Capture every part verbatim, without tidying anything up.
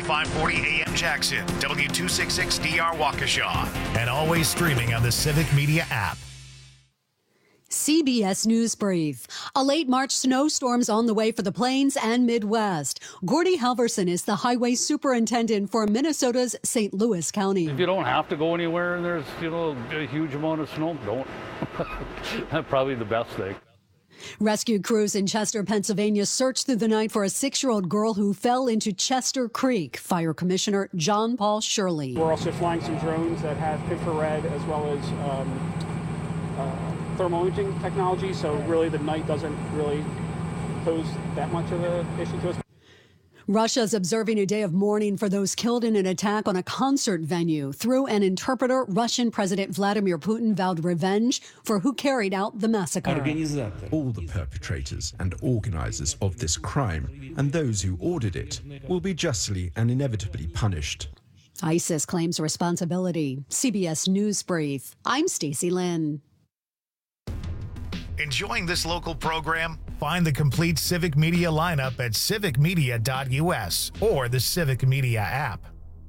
five forty A M Jackson, W two sixty-six D R Waukesha, and always streaming on the Civic Media app. C B S News Brief. A late March snowstorm's on the way for the Plains and Midwest. Gordy Halverson is the highway superintendent for Minnesota's Saint Louis County. If you don't have to go anywhere and there's, you know, a huge amount of snow, don't. That's probably the best thing. Rescue crews in Chester, Pennsylvania searched through the night for a six-year-old girl who fell into Chester Creek. Fire Commissioner John Paul Shirley. We're also flying some drones that have infrared as well as um, uh, thermal imaging technology, so really the night doesn't really pose that much of an issue to us. Russia's observing a day of mourning for those killed in an attack on a concert venue. Through an interpreter, Russian President Vladimir Putin vowed revenge for who carried out the massacre. All the perpetrators and organizers of this crime and those who ordered it will be justly and inevitably punished. ISIS claims responsibility. C B S News Brief. I'm Stacey Lynn. Enjoying this local program? Find the complete Civic Media lineup at civic media dot U S or the Civic Media app.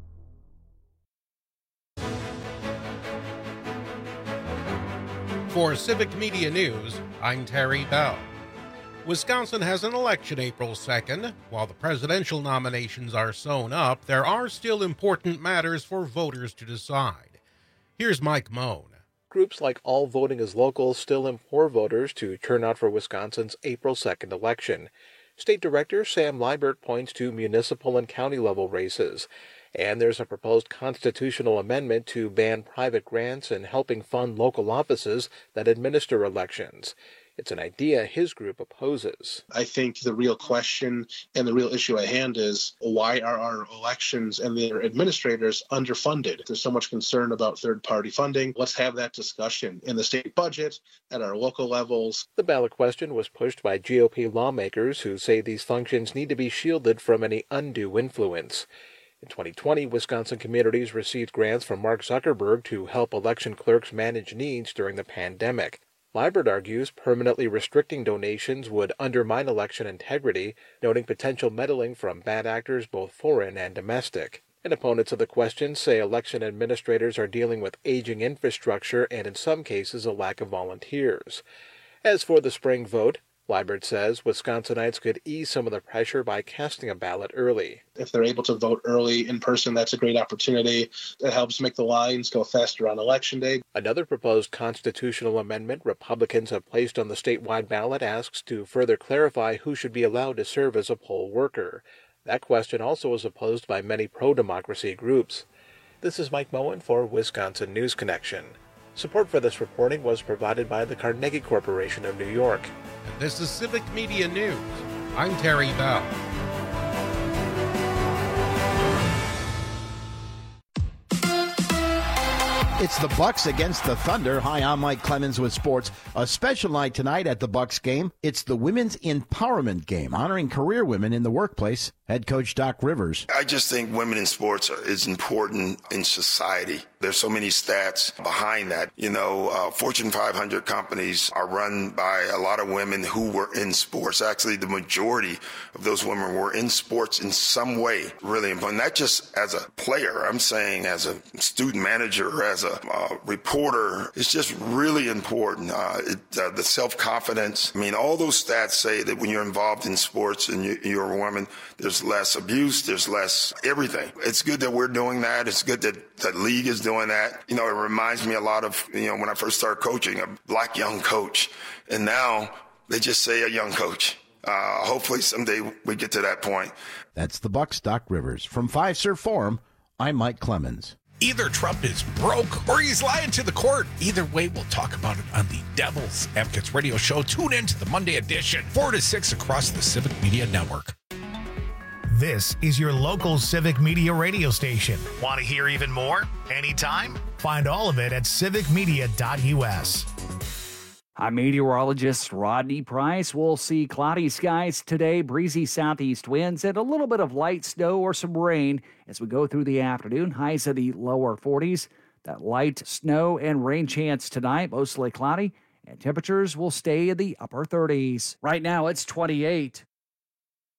For Civic Media News, I'm Terry Bell. Wisconsin has an election April second. While the presidential nominations are sewn up, there are still important matters for voters to decide. Here's Mike Moan. Groups like All Voting is Local still implore voters to turn out for Wisconsin's April second election. State Director Sam Liebert points to municipal and county-level races. And there's a proposed constitutional amendment to ban private grants and helping fund local offices that administer elections. It's an idea his group opposes. I think the real question and the real issue at hand is, why are our elections and their administrators underfunded? There's so much concern about third-party funding. Let's have that discussion in the state budget, at our local levels. The ballot question was pushed by G O P lawmakers who say these functions need to be shielded from any undue influence. In twenty twenty, Wisconsin communities received grants from Mark Zuckerberg to help election clerks manage needs during the pandemic. Liebert argues permanently restricting donations would undermine election integrity, noting potential meddling from bad actors both foreign and domestic. And opponents of the question say election administrators are dealing with aging infrastructure and in some cases a lack of volunteers. As for the spring vote, Liebert says Wisconsinites could ease some of the pressure by casting a ballot early. If they're able to vote early in person, that's a great opportunity. It helps make the lines go faster on Election Day. Another proposed constitutional amendment Republicans have placed on the statewide ballot asks to further clarify who should be allowed to serve as a poll worker. That question also is opposed by many pro-democracy groups. This is Mike Moen for Wisconsin News Connection. Support for this reporting was provided by the Carnegie Corporation of New York. And this is Civic Media News. I'm Terry Bell. It's the Bucks against the Thunder. Hi, I'm Mike Clemens with sports. A special night tonight at the Bucks game. It's the Women's Empowerment Game, honoring career women in the workplace. Head coach Doc Rivers. I just think women in sports are, is important in society. There's so many stats behind that. You know, uh, Fortune five hundred companies are run by a lot of women who were in sports. Actually, the majority of those women were in sports in some way. Really important. Not just as a player. I'm saying as a student manager, as a uh, reporter. It's just really important. Uh, it, uh, the self-confidence. I mean, all those stats say that when you're involved in sports and you, you're a woman, there's less abuse, there's less everything. It's good that we're doing that. It's good that the league is doing that. You know, it reminds me a lot of, you know, when I first started coaching, a black young coach. And now they just say a young coach. Uh, hopefully someday we get to that point. That's the Bucks, Doc Rivers. From Fiserv Forum, I'm Mike Clemens. Either Trump is broke or he's lying to the court. Either way, we'll talk about it on the Devil's Advocates radio show. Tune in to the Monday edition, four to six across the Civic Media Network. This is your local Civic Media radio station. Want to hear even more? Anytime? Find all of it at civic media dot U S. I'm meteorologist Rodney Price. We'll see cloudy skies today, breezy southeast winds, and a little bit of light snow or some rain as we go through the afternoon. Highs of the lower forties. That light snow and rain chance tonight, mostly cloudy, and temperatures will stay in the upper thirties. Right now, it's twenty-eight.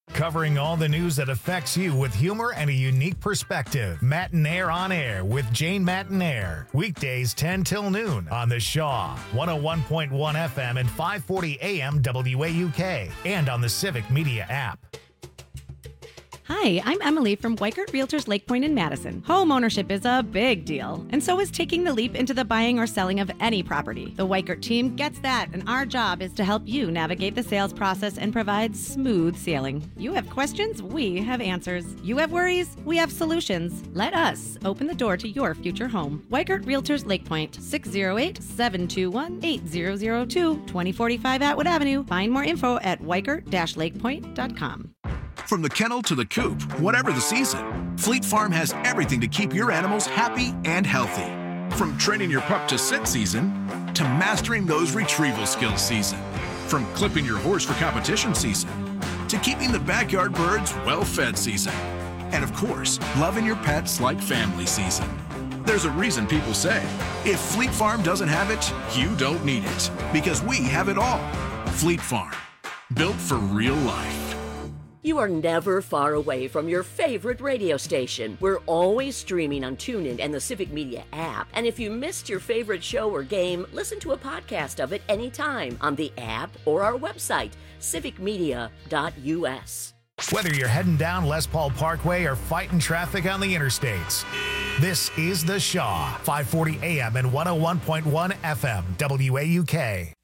Covering all the news that affects you with humor and a unique perspective. Matinaire on Air with Jane Matinaire. Weekdays ten till noon on the Shaw, one oh one point one F M and five forty A M W A U K, and on the Civic Media app. Hi, I'm Emily from Weikert Realtors Lake Point in Madison. Home ownership is a big deal, and so is taking the leap into the buying or selling of any property. The Weikert team gets that, and our job is to help you navigate the sales process and provide smooth sailing. You have questions, we have answers. You have worries, we have solutions. Let us open the door to your future home. Weikert Realtors Lake Point, six oh eight, seven two one, eight zero zero two, twenty forty-five Atwood Avenue. Find more info at weikert dash lakepoint dot com. From the kennel to the coop, whatever the season, Fleet Farm has everything to keep your animals happy and healthy. From training your pup to sit season, to mastering those retrieval skills season. From clipping your horse for competition season, to keeping the backyard birds well-fed season. And of course, loving your pets like family season. There's a reason people say, if Fleet Farm doesn't have it, you don't need it. Because we have it all. Fleet Farm, built for real life. You are never far away from your favorite radio station. We're always streaming on TuneIn and the Civic Media app. And if you missed your favorite show or game, listen to a podcast of it anytime on the app or our website, civic media dot U S. Whether you're heading down Les Paul Parkway or fighting traffic on the interstates, this is The Shaw, five forty A M and one oh one point one F M, W A U K.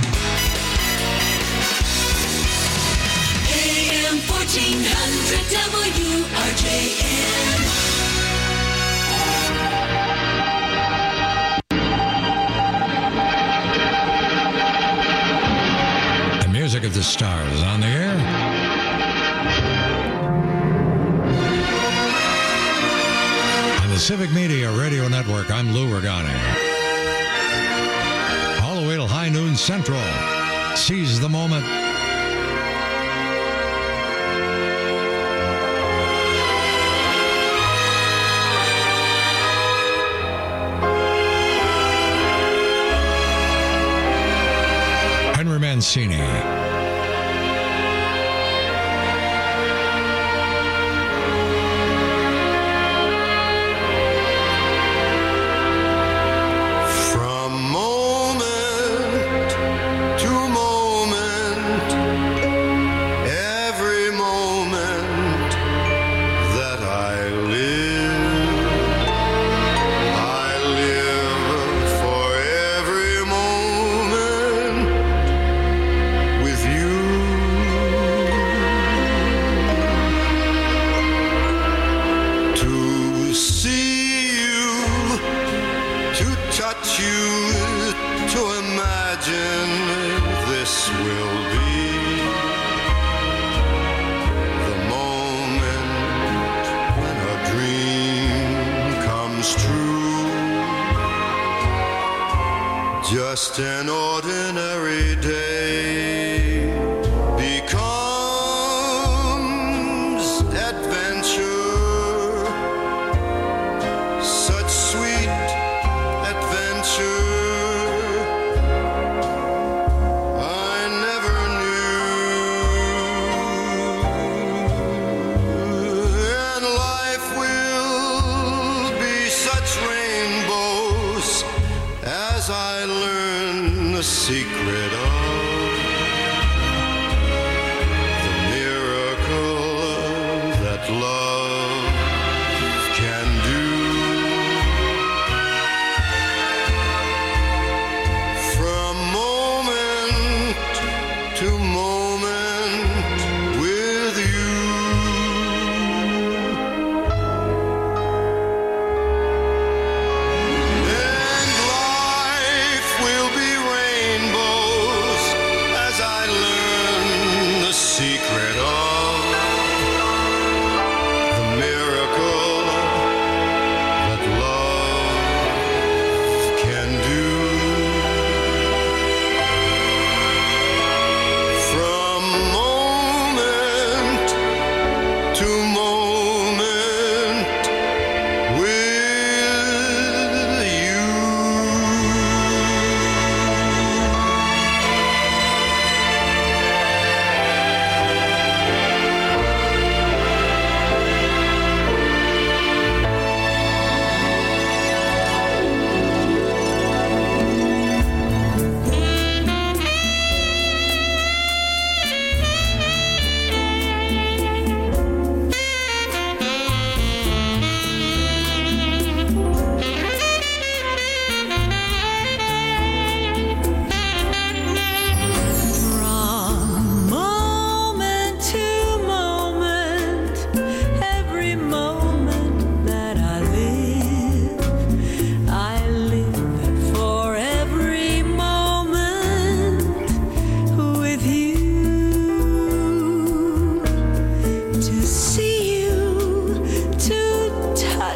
fourteen hundred W R J N. The music of the stars on the air. On the Civic Media Radio Network, I'm Lou Regani. All the way till high noon central. Seize the moment. Mancini. Just an ordinary day becomes adventure, such sweet adventure I never knew, and life will be such rainbows as I learn the secret of the miracle that love can do. From moment to moment with you. And life will be rainbows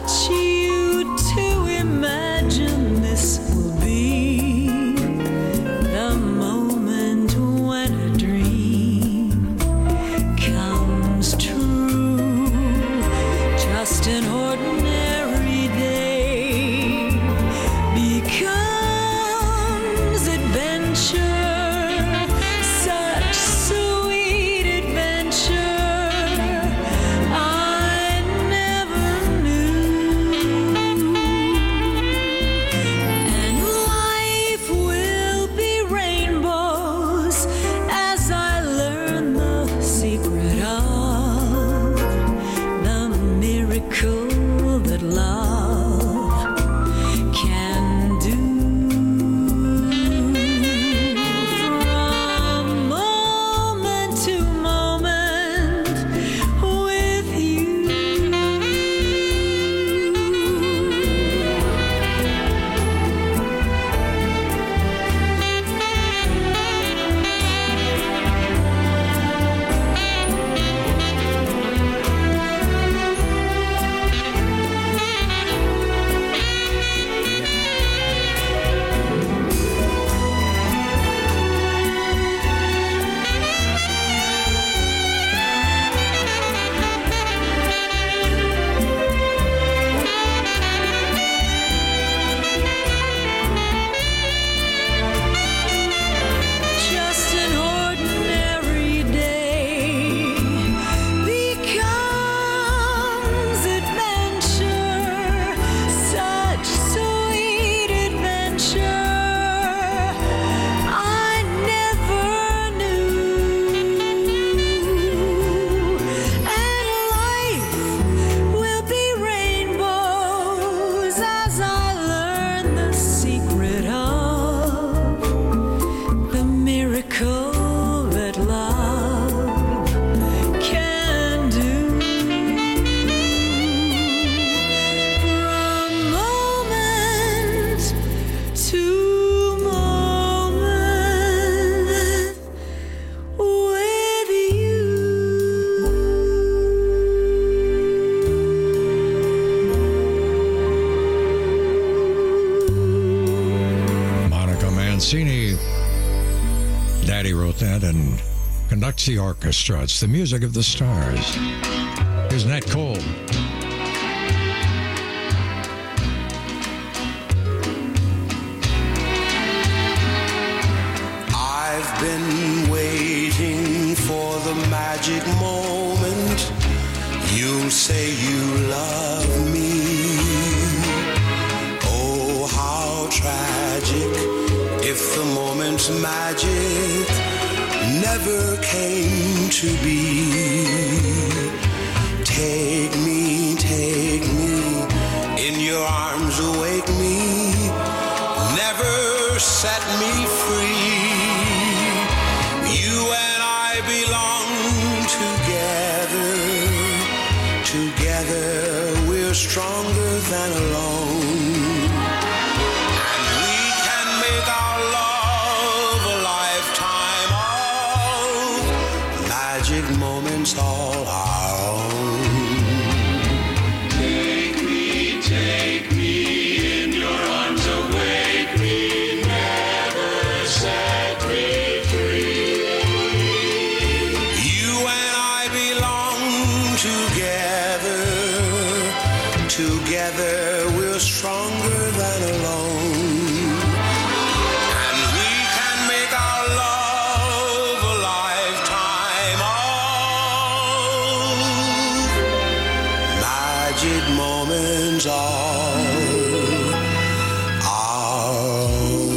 touch you to imagine this will be the moment when a dream comes true. Just an ordinary day becomes adventure, such sweet adventure I never knew. And life will be rainbows as I learn the secret of the miracle that love can do. From moment to moment with you. Just an ordinary day becomes adventure, such sweet adventure I never knew. And life will be rainbows as I learn the secret of the miracle that love can do. From moment to moment with you. Monica Mancini. Daddy wrote that and conducts the orchestra. It's the music of the stars. Here's Nat Cole. I've been waiting for the magic moment. You'll say you love me. Oh, how tragic if the moment's magic never came to be. Take me, take me, in your arms awake me, never set me free. You and I belong together, together we're stronger than alone. And we can make our love a lifetime of magic moments all our own. Take me, take me, in your arms awake me, never set me free. You and I belong together, together we're stronger than alone. And we can make our love a lifetime of magic moments all our own.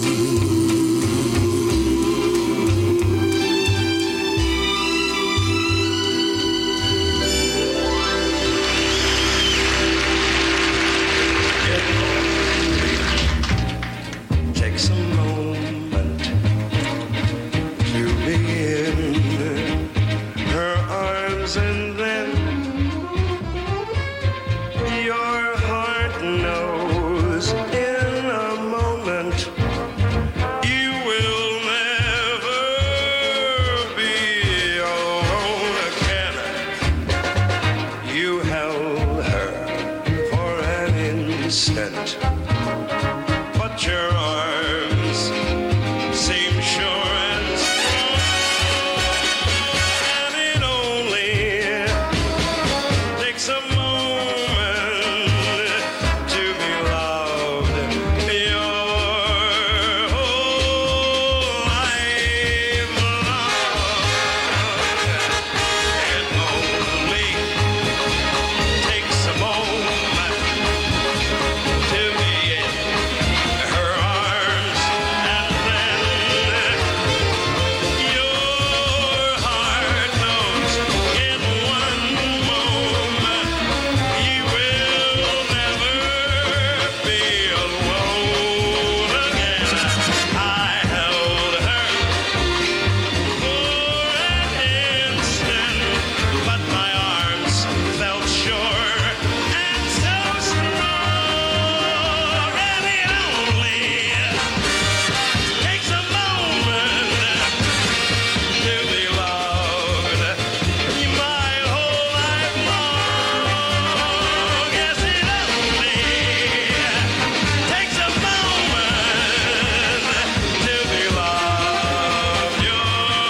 Take some moment to be in her arms, and then your heart instant. But your arms seem sure and strong, and it only takes a moment to be loved. Your whole life long, it only takes a moment to be in her arms, and then your heart knows in one moment you will never be alone again. I held her for an instant, but my arms felt sure and so strong, and it only takes a moment to be loved. My whole life long, yes, it only takes a moment to be loved. Your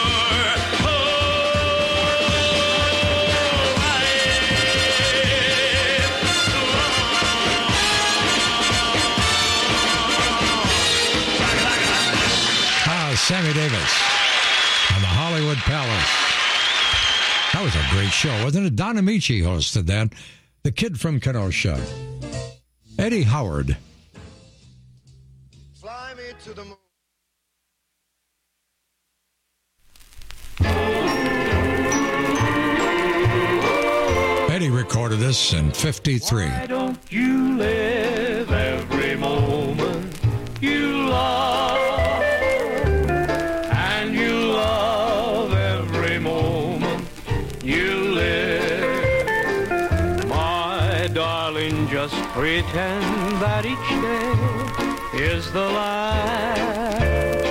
Ah, Sammy Davis on the Hollywood Palace. That was a great show, wasn't it? Don Amici hosted that. The Kid from Kenosha. Eddie Howard. Fly me to the moon. Eddie recorded this in fifty-three. Why don't you live every moment you love, and you love every moment you live? My darling, just pretend that each day is the last,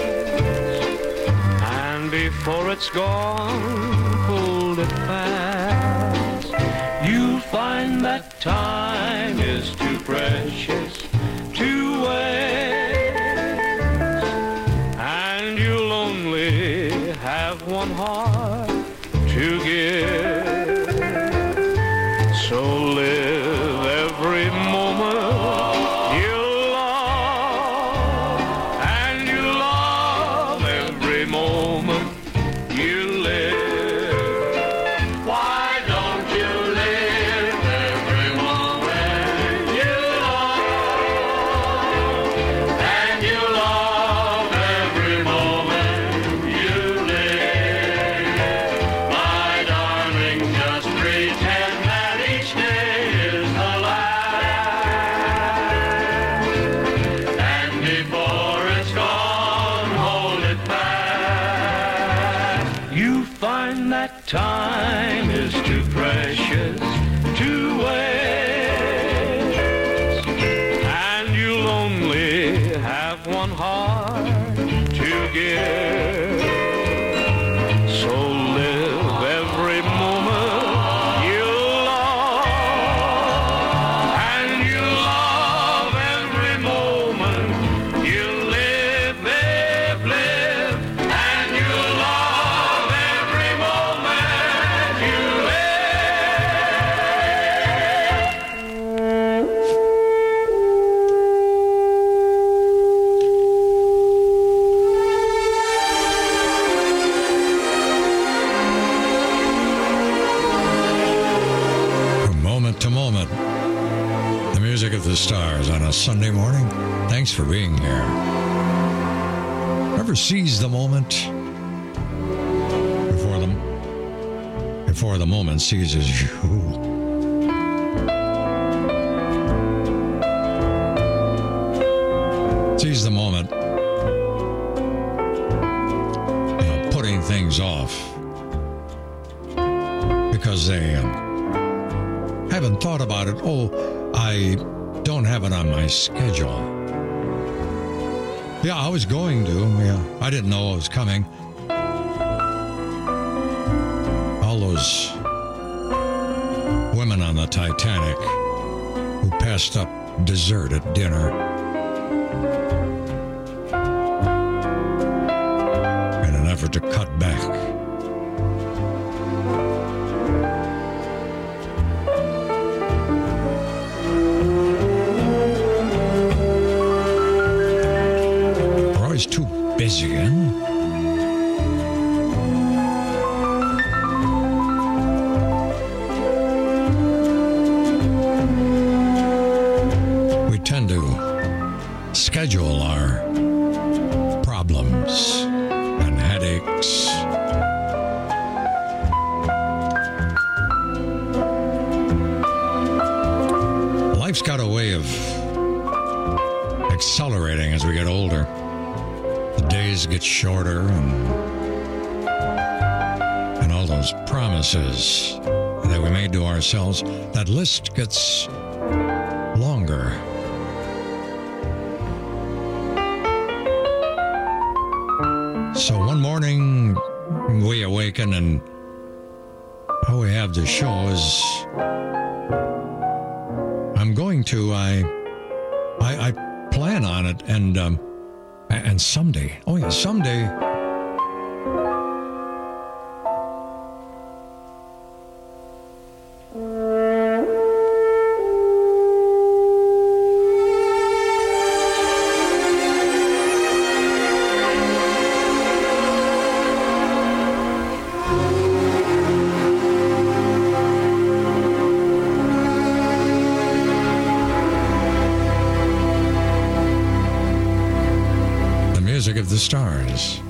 and before it's gone, hold it fast. You'll find that time is too precious to waste, and you'll only have one heart to give. So live every moment you love, and you love every moment you live. Why don't you live every moment you love, and you love every moment you live? My darling, just pretend that each day is the last, and before it's gone, hold it fast. You find that time is too precious to waste, and you'll only have one heart to give. So live every moment you love, and you love every moment you live, live, live, and you love every moment you From moment to moment, the music of the stars on a Sunday morning. Thanks for being here. Ever seize the moment before the before the moment seizes you? Seize the moment, you know, putting things off because they uh, haven't thought about it. Oh, I don't have it on my schedule. Yeah, I was going to. Yeah, I didn't know it was coming. All those women on the Titanic who passed up dessert at dinner. In an effort to cut back. We're always too busy, eh? Schedule our problems and headaches. Life's got a way of accelerating as we get older. The days get shorter and and all those promises that we made to ourselves, that list gets longer. So one morning, we awaken and all we have to show is I'm going to, I, I, I plan on it, and um, and someday, oh yeah, someday. Of the stars.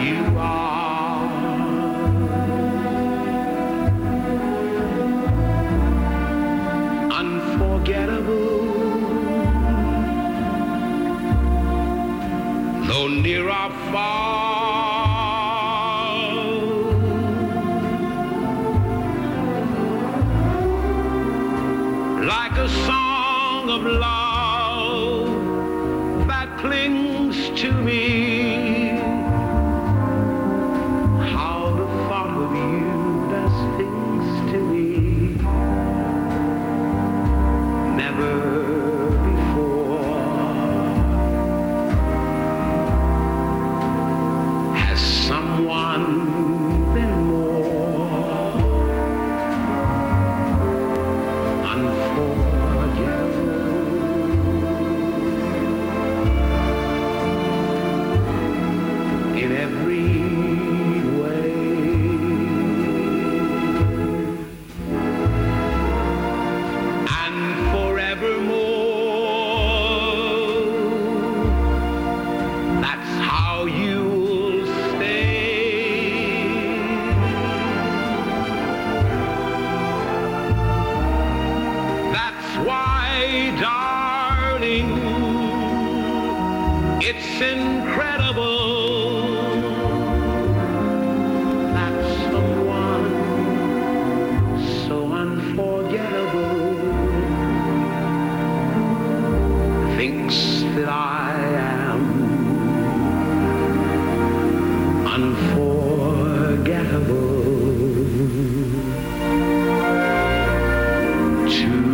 you are. Unforgettable, though near or far, like a song of love that clings to me. How the thought of you does things to me. Never before has someone been more unforgettable. In every way, and forevermore, that's how you'll stay. That's why, darling, it's incredible that someone so unforgettable thinks that I am unforgettable too.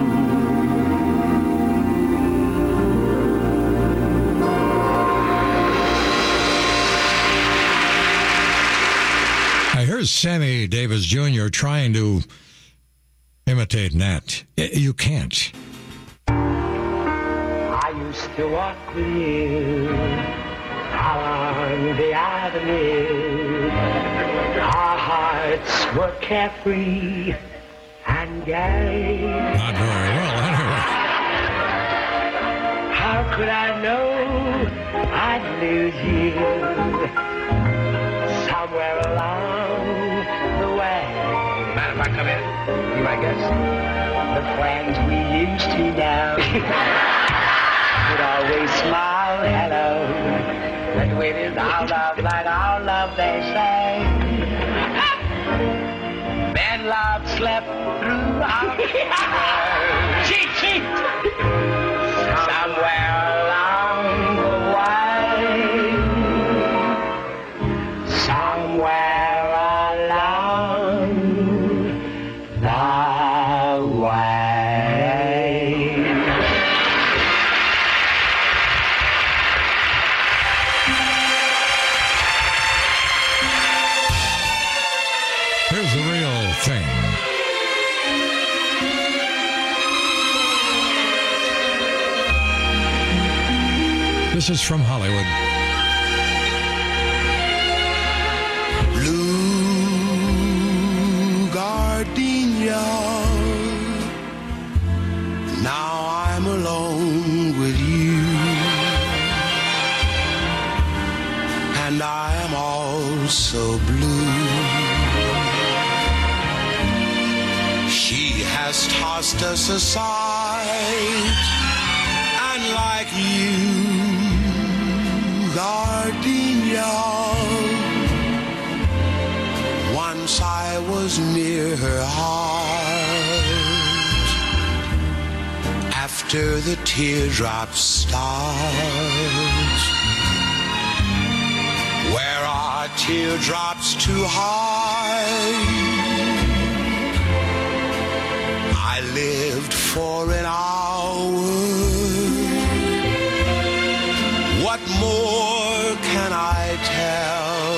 I heard Sammy Davis Junior trying to imitate Nat. Y- You can't. I used to walk with you along the avenue. Our hearts were carefree and gay. Not very well, anyway. How could I know I'd lose you somewhere along the way? Mind if I come in? Be my guest. The friends we used to know would always smile, hello. But when it's our love, like our love, they say. Bad love slept through our cheat, cheat. Somewhere along the way. Somewhere along the way. Here's the real thing. This is from Hollywood. Blue gardenia. Now I'm alone with you, and I am also blue. She has tossed us aside, and like you, gardenia, once I was near her heart. After the teardrops start, where are teardrops too high? I lived for an hour. What more can I tell?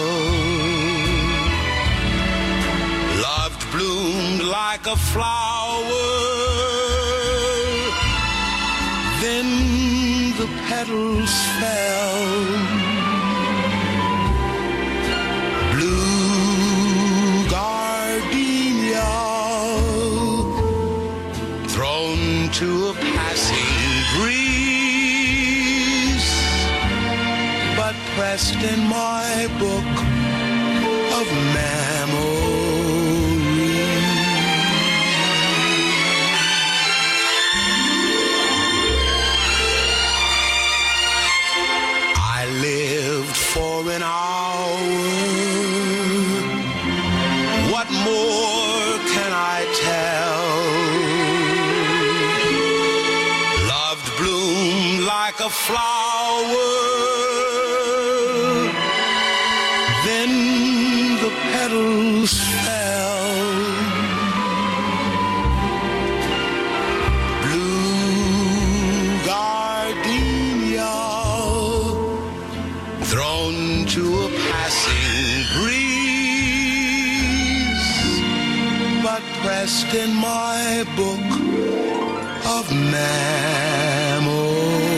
Loved bloomed like a flower. Then the petals fell. Blue gardenia, thrown to a passing breeze, but pressed in my book of memory. I lived for an hour. What more can I tell? Loved bloomed like a flower. Then the petals fell. Blue gardenia thrown to a passing breeze, but pressed in my book of memory.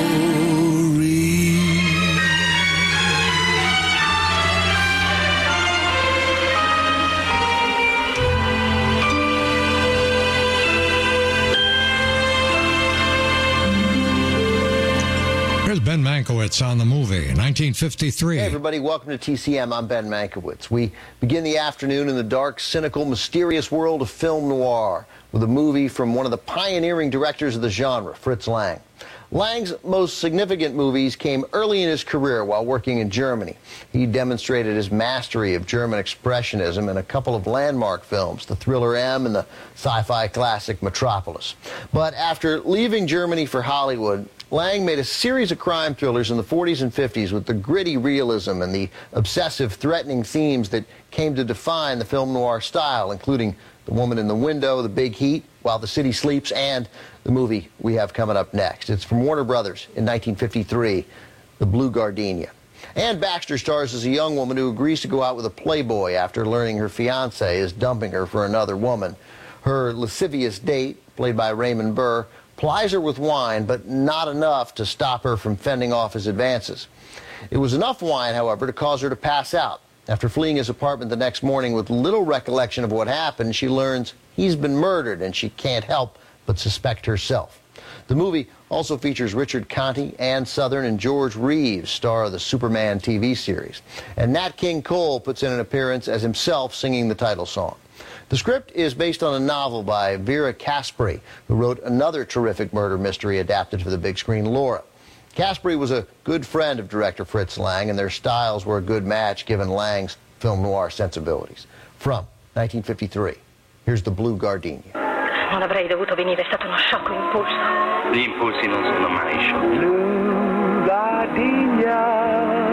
Here's Ben Mankiewicz on the movie, nineteen fifty-three. Hey, everybody. Welcome to T C M. I'm Ben Mankiewicz. We begin the afternoon in the dark, cynical, mysterious world of film noir with a movie from one of the pioneering directors of the genre, Fritz Lang. Lang's most significant movies came early in his career while working in Germany. He demonstrated his mastery of German expressionism in a couple of landmark films, the thriller M and the sci-fi classic Metropolis. But after leaving Germany for Hollywood, Lang made a series of crime thrillers in the forties and fifties with the gritty realism and the obsessive, threatening themes that came to define the film noir style, including The Woman in the Window, The Big Heat, While the City Sleeps, and the movie we have coming up next. It's from Warner Brothers in nineteen fifty-three, The Blue Gardenia. Anne Baxter stars as a young woman who agrees to go out with a playboy after learning her fiancé is dumping her for another woman. Her lascivious date, played by Raymond Burr, plies her with wine, but not enough to stop her from fending off his advances. It was enough wine, however, to cause her to pass out. After fleeing his apartment the next morning with little recollection of what happened, she learns he's been murdered, and she can't help but suspect herself. The movie also features Richard Conte, Ann Sothern, and George Reeves, star of the Superman T V series. And Nat King Cole puts in an appearance as himself singing the title song. The script is based on a novel by Vera Caspary, who wrote another terrific murder mystery adapted for the big screen, Laura. Caspary was a good friend of director Fritz Lang, and their styles were a good match given Lang's film noir sensibilities. From nineteen fifty-three, here's The Blue Gardenia. Non avrei dovuto venire, è stato uno sciocco impulso. Gli impulsi non sono mai sciocchi. Blue gardenia.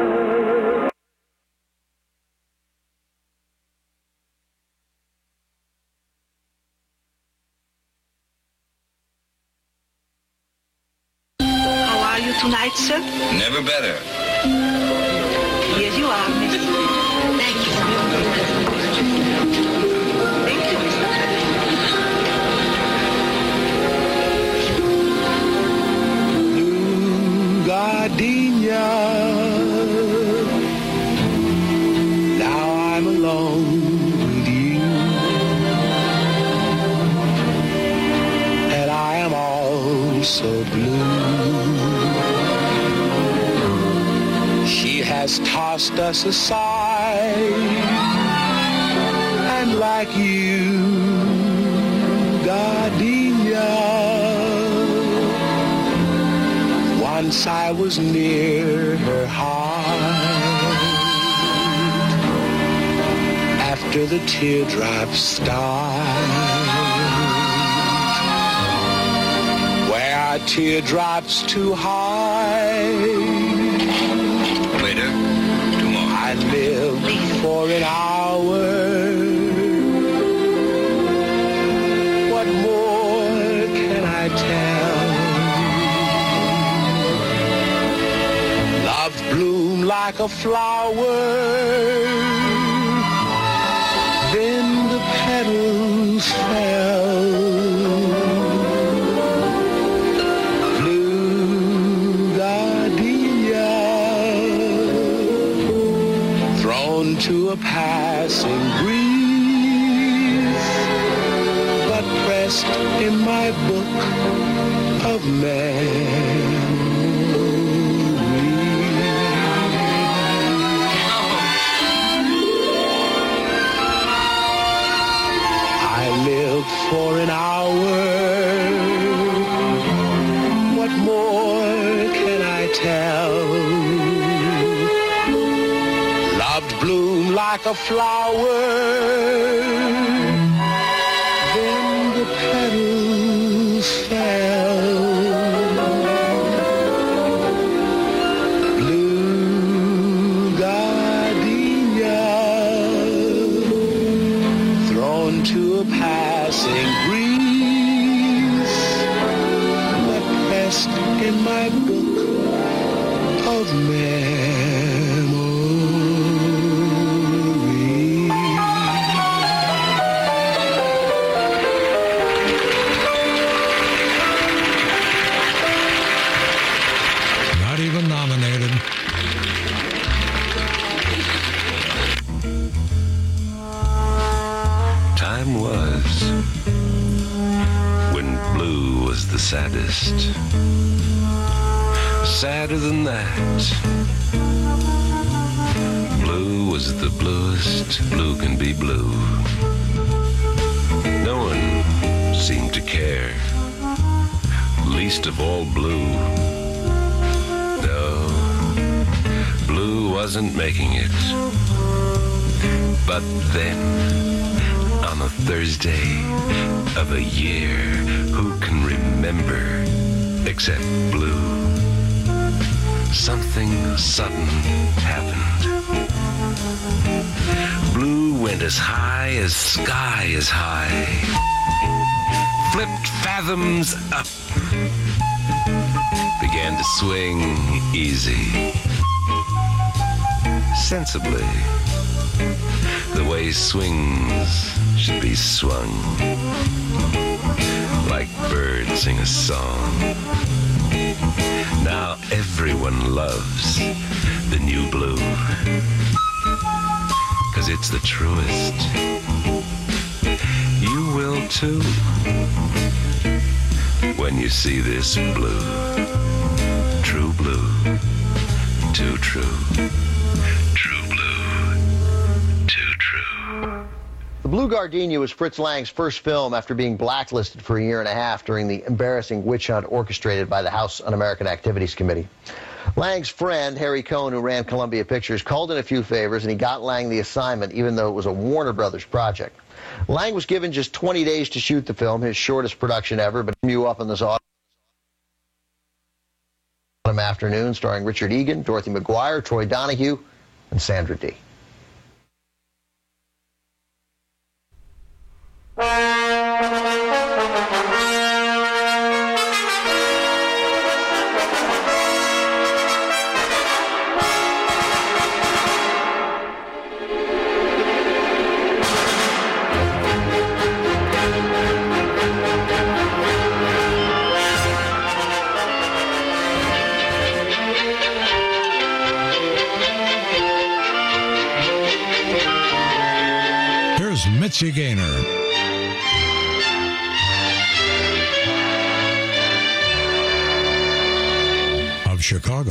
How are you tonight, sir? Never better. Here you are, miss. Thank you. Thank you, Mister Blue gardenia. Now I'm alone with you, and I am all so blue. She has tossed us aside, and like you, gardenia, once I was near her heart. After the teardrops start, where are teardrops too high? Later, tomorrow. I live for an hour. What more can I tell? Love bloomed like a flower, then the petals fell. To a passing breeze, but pressed in my book of memories. more can I tell? Loved bloom like a flower, then the petals fell. Blue gardenia thrown to a passing breeze, but pressed in my book of memories. Not even nominated. Time was when blue was the saddest. Sadder than that. Blue was the bluest. Blue can be blue. No one seemed to care. Least of all blue. No, blue wasn't making it. But then, on a Thursday of a year, who can remember except blue? Something sudden happened. Blue went as high as sky is high, flipped fathoms up, began to swing easy, sensibly, the way swings should be swung, like birds sing a song. Now everyone loves the new blue, 'cause it's the truest. You will too, when you see this blue. True blue, too true. True blue, too true. The Blue Gardenia was Fritz Lang's first film after being blacklisted for a year and a half during the embarrassing witch hunt orchestrated by the House Un-American Activities Committee. Lang's friend, Harry Cohn, who ran Columbia Pictures, called in a few favors, and he got Lang the assignment, even though it was a Warner Brothers project. Lang was given just twenty days to shoot the film, his shortest production ever, but you up in this autumn afternoon, starring Richard Egan, Dorothy McGuire, Troy Donahue, and Sandra Dee. Mitzi Gaynor. Of Chicago.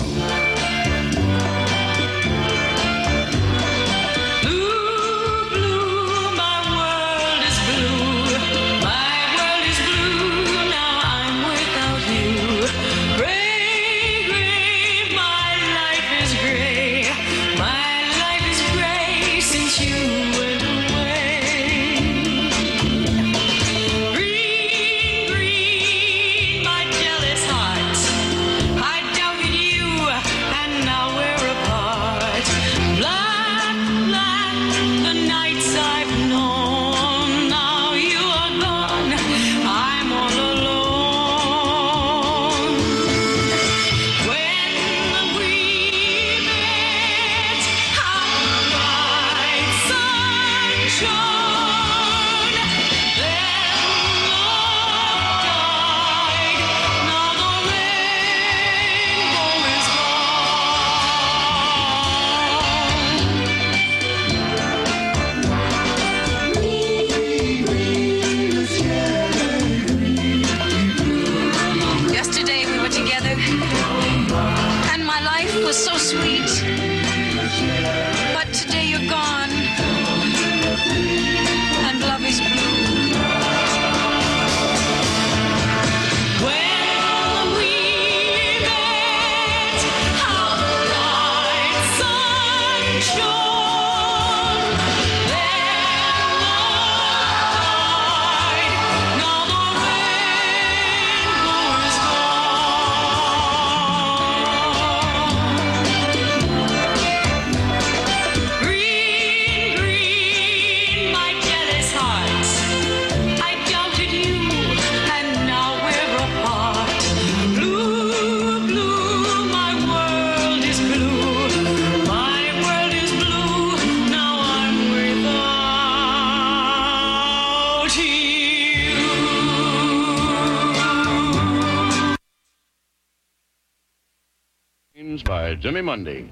By Jimmy Mundy.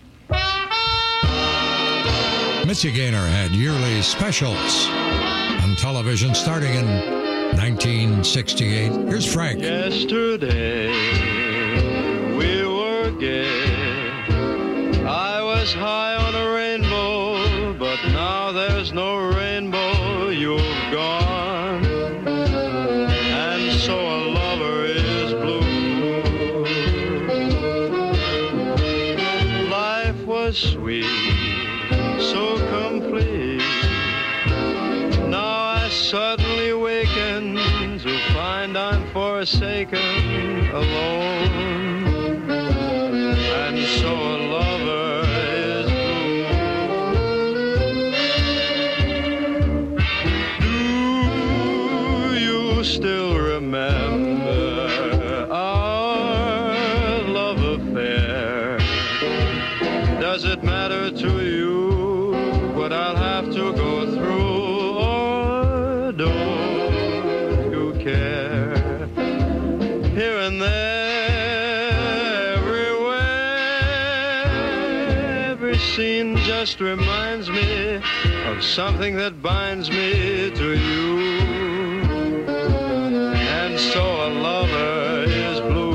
Mitzi Gaynor had yearly specials on television starting in nineteen sixty-eight. Here's Frank. Yesterday we were gay. I was high on a rainbow, but now there's no rainbow. You've gone, and so a lover is blue. Life was sweet, so complete. Now I suddenly waken to find I'm forsaken, alone, and so a lover is blue. Do you still remember our love affair? Does it matter to you what I'll have to go through, or don't you care? Here and there, everywhere, every scene just reminds me of something that binds me to you, and so a lover is blue.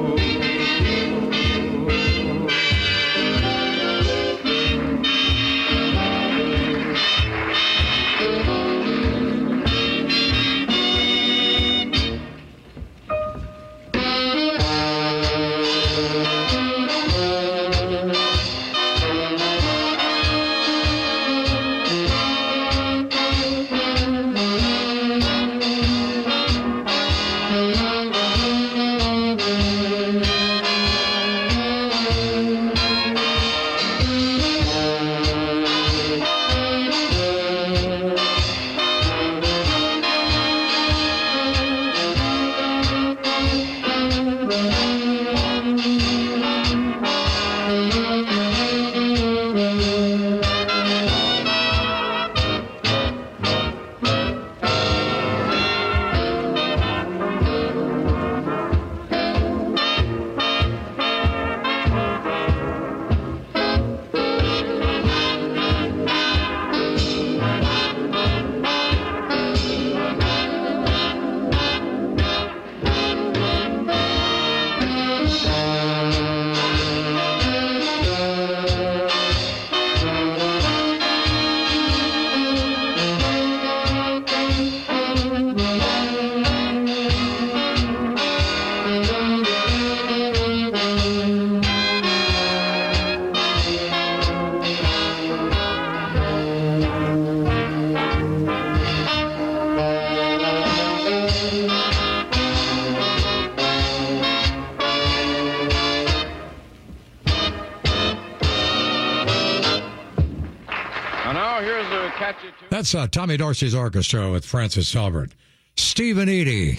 That's uh, Tommy Dorsey's orchestra with Francis Albert. Stephen Eady.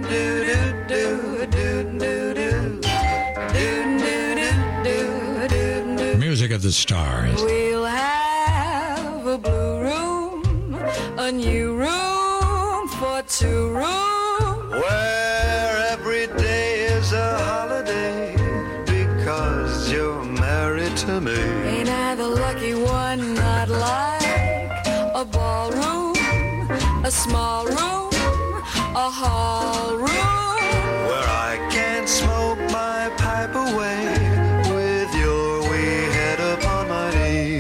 Music of the Stars. We'll have a blue room, a new room for two rooms, where every day is a holiday because you're married to me. Ain't I the lucky one? Not like a ballroom, a small room, a hall room, where I can smoke my pipe away with your wee head upon my knee.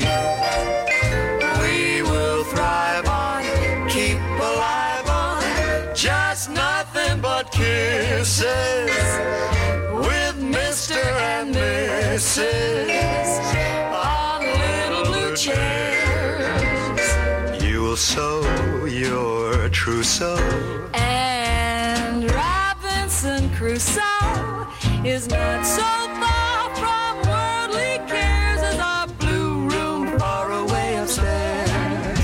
We will thrive on, keep alive on, just nothing but kisses with Mister and Missus on little blue chairs. Sow your trousseau, and Robinson Crusoe is not so far from worldly cares as our blue room far away upstairs.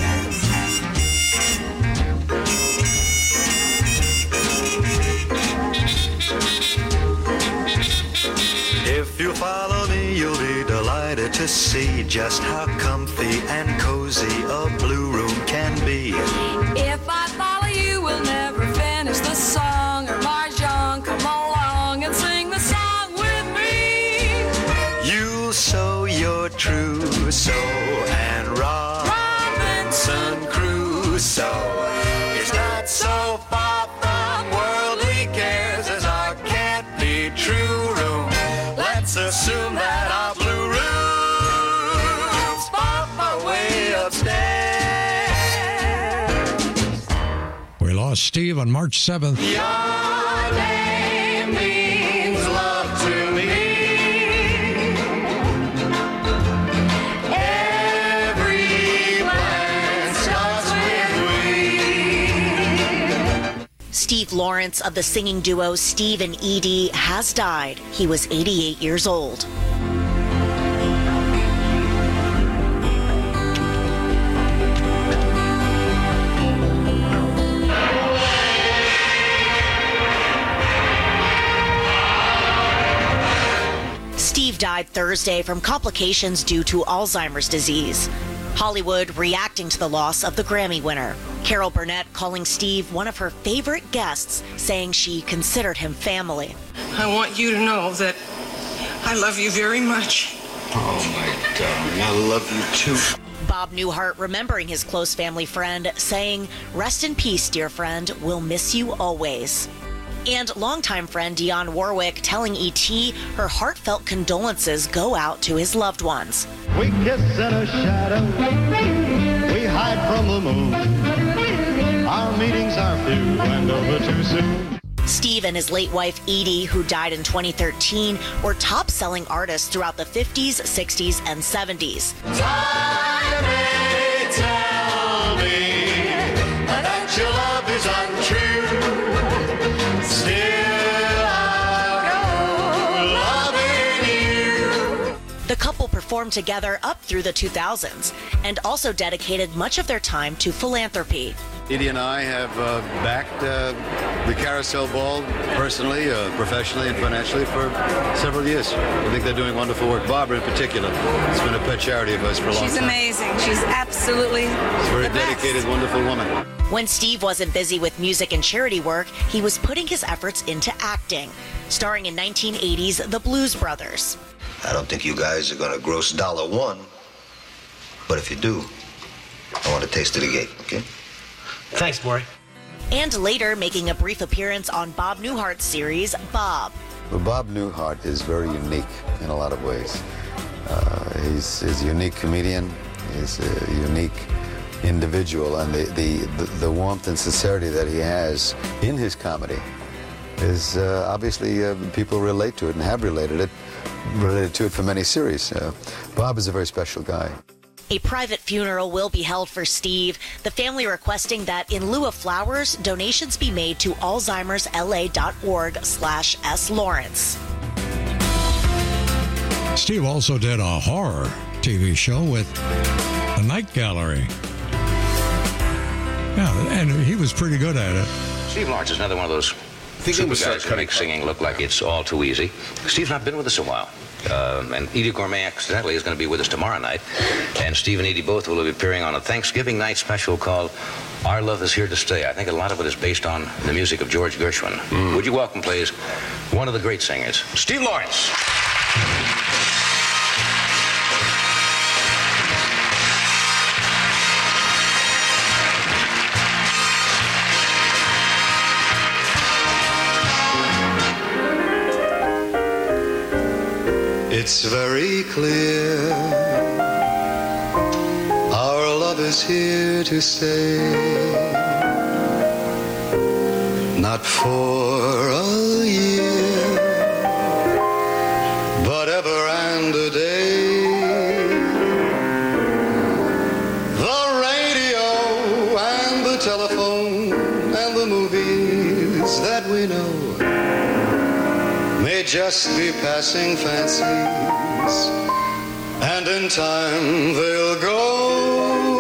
If you follow me, you'll be delighted to see just how comfy and cozy a blue room can be. If I follow you, we'll never finish the song. Or Marjan, come along and sing the song with me. Crusoe and Robinson Crusoe is not so far from worldly cares as our can't be true room. Let's assume that our blue room's far, far way upstairs. We lost Steve on March seventh. Your name means love to me. Steve Lawrence of the singing duo Steve and Edie has died. He was eighty-eight years old. Steve died Thursday from complications due to Alzheimer's disease. Hollywood reacting to the loss of the Grammy winner. Carol Burnett calling Steve one of her favorite guests, saying she considered him family. I want you to know that I love you very much. Oh, my darling, I love you too. Bob Newhart remembering his close family friend, saying, "Rest in peace, dear friend. We'll miss you always." And longtime friend Dionne Warwick telling E T her heartfelt condolences go out to his loved ones. We kiss in a shadow, we hide from the moon. Our meetings are few and over too soon. Steve and his late wife Edie, who died in twenty thirteen, were top-selling artists throughout the fifties, sixties, and seventies. Time may tell me that your love is untrue. Still I'll go loving you. The couple performed together up through the two thousands and also dedicated much of their time to philanthropy. Edie and I have uh, backed uh, the Carousel Ball personally, uh, professionally, and financially for several years. I think they're doing wonderful work. Barbara in particular has been a pet charity of ours for a long She's time. She's amazing. She's absolutely She's a very the best. dedicated, wonderful woman. When Steve wasn't busy with music and charity work, he was putting his efforts into acting, starring in nineteen eighties The Blues Brothers. I don't think you guys are going to gross dollar one, but if you do, I want a taste of the gate, okay? Thanks, Maury. And later making a brief appearance on Bob Newhart's series, Bob. Well, Bob Newhart is very unique in a lot of ways. Uh, he's, he's a unique comedian. He's a unique individual, and the, the, the, the warmth and sincerity that he has in his comedy is uh, obviously uh, people relate to it and have related it, related to it for many series. Uh, Bob is a very special guy. A private funeral will be held for Steve, the family requesting that in lieu of flowers, donations be made to alzheimers l a dot org slash S Lawrence. Steve also did a horror T V show with The Night Gallery. Yeah, and he was pretty good at it. Steve Lawrence is another one of those super guys who make singing look like it's all too easy. Steve's not been with us a while. Um, and Edie Gourmet, accidentally, is going to be with us tomorrow night. And Steve and Edie both will be appearing on a Thanksgiving night special called Our Love Is Here to Stay. I think a lot of it is based on the music of George Gershwin. Mm. Would you welcome, please, one of the great singers, Steve Lawrence. It's very clear our love is here to stay, not for a year, but ever and a day. The radio and the telephone and the movies that we know may just be passing fancies, and in time they'll go.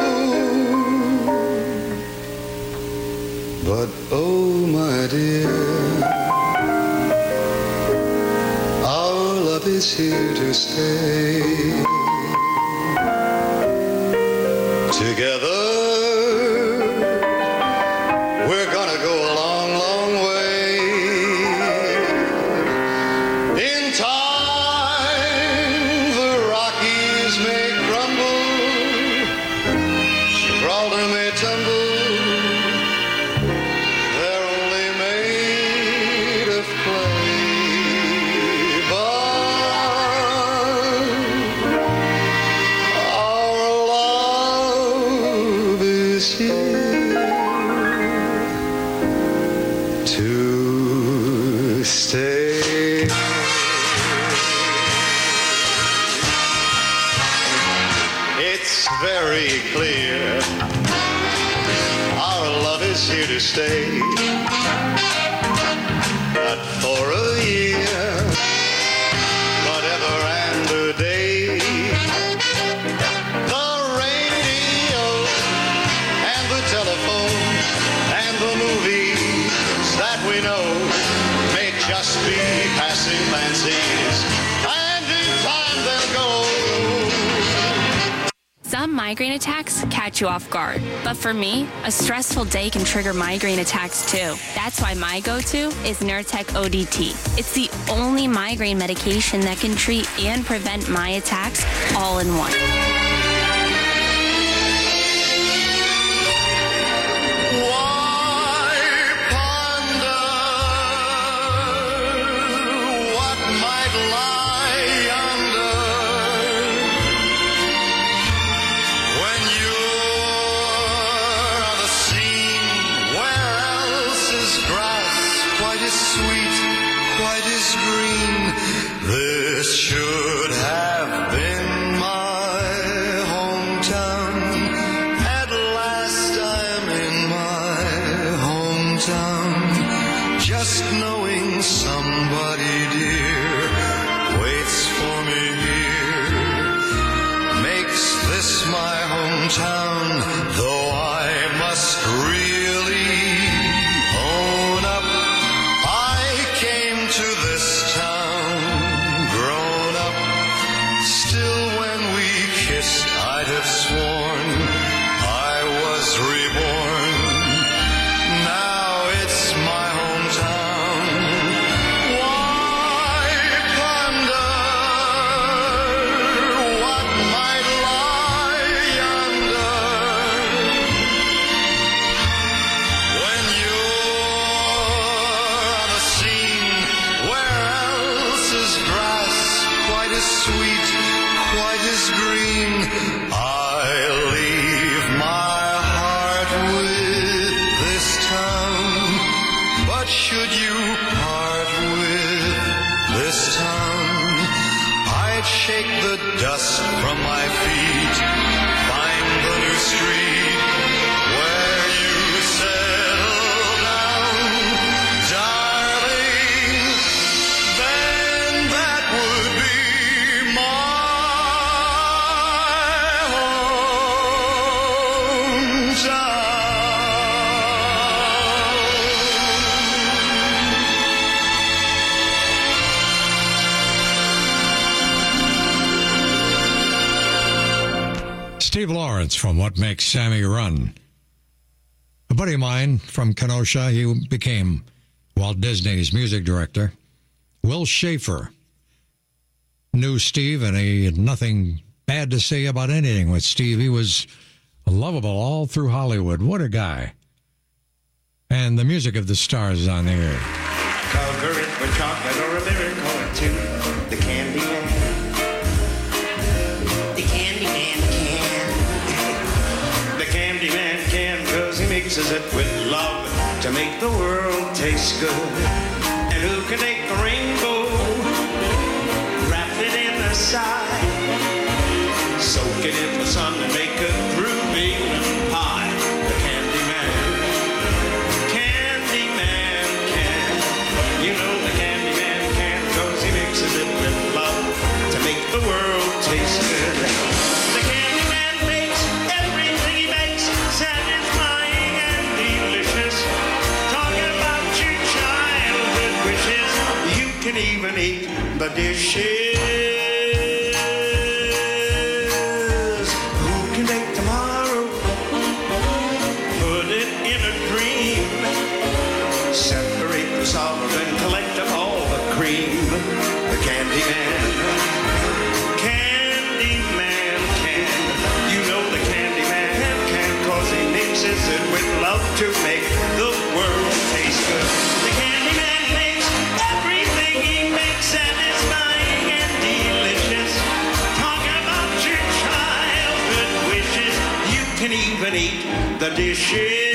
But oh, my dear, our love is here to stay. Together, we're gonna go a long, long way. In time, the Rockies may crumble, it's very clear our love is here to stay. Not for a year, but ever and a day. The radio and the telephone and the movies that we know may just be passing fancies, and in time they'll go. Some migraine attacks catch you off guard, but for me, a stressful day can trigger migraine attacks too. That's why my go-to is Nurtec O D T. It's the only migraine medication that can treat and prevent my attacks all in one. This should have been my hometown. At last I'm in my hometown. Just knowing somebody dear waits for me here makes this my hometown. Though I must really own up, I came to this town. I'd have sworn I was reborn. Now it's my hometown. Why ponder what might lie yonder when you're on the scene where else is grass quite as sweet, quite as green? I leave my heart with this town, but should you part with this town, I'd shake the dust from my feet, find the new street where you settle down, darling, then that would be my Steve Lawrence from What Makes Sammy Run. A buddy of mine from Kenosha, he became Walt Disney's music director. Will Schaefer knew Steve, and he had nothing bad to say about anything with Steve. He was lovable all through Hollywood. What a guy. And the music of the stars is on the air. Cover it with chocolate or a miracle or two. The Candy Man. The Candy Man can. The Candy Man can, cause he mixes it with love to make the world taste good. And who can take a rainbow, wrap it in a sigh, soak it in the sun and make a groovy pie. The Candy Man. Candy Man can. You know the Candy Man can, cause he mixes it with love to make the world taste good. The Candy Man makes everything he makes satisfying and delicious. Talking about your childhood wishes, you can even eat the dishes. Solve and collect up all the cream. The Candy Man. Candy Man can. You know the Candy Man can, cause he mixes it with love to make the world taste good. The Candy Man makes everything he makes satisfying and delicious. Talking about your childhood wishes, you can even eat the dishes.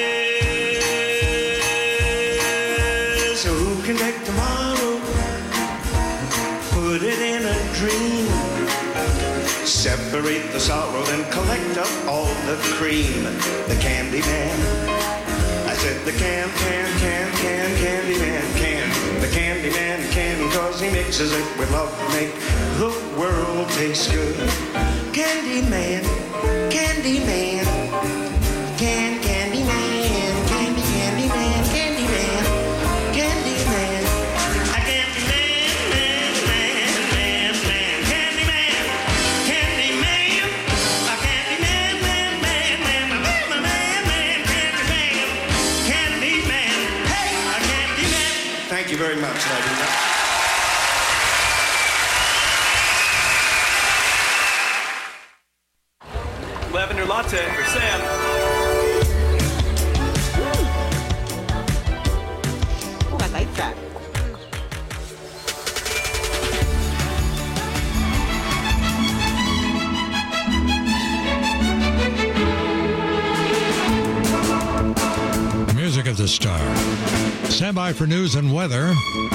So who can take tomorrow, put it in a dream, Separate the sorrow, then collect up all the cream. The candy man. I said the can, can, can, can, candy man, can. The candy man can, cause he mixes it with love to make the world taste good. Candy man, candy man, can, candy man, candy, candy man, candy man, candy man. A candy man, man, man, man, man, candy man, candy man. A candy man, man, man, man, man, man, man, man, candy man, candy man. Hey, a candy man. Thank you very much, ladies. Lavender latte for Sam. Oh, I like that. Music of the Star. Stand by for news and weather.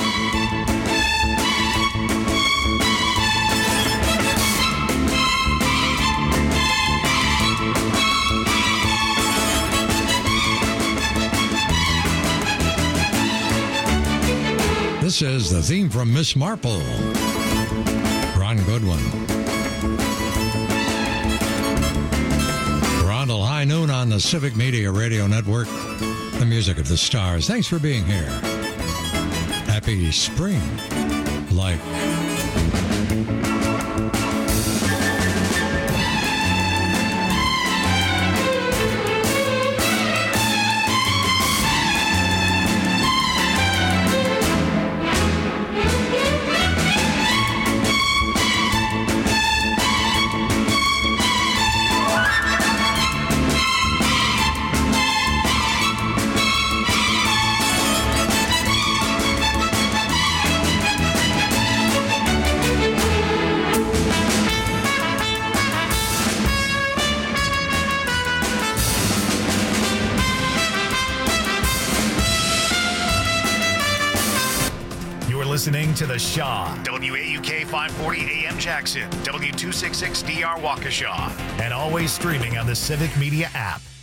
This is the theme from Miss Marple. Ron Goodwin. We're on till high noon on the Civic Media Radio Network, the music of the stars. Thanks for being here. Happy spring, like. Listening to The Shaw, W A U K five forty A M Jackson, W two sixty-six D R Waukesha, and always streaming on the Civic Media app.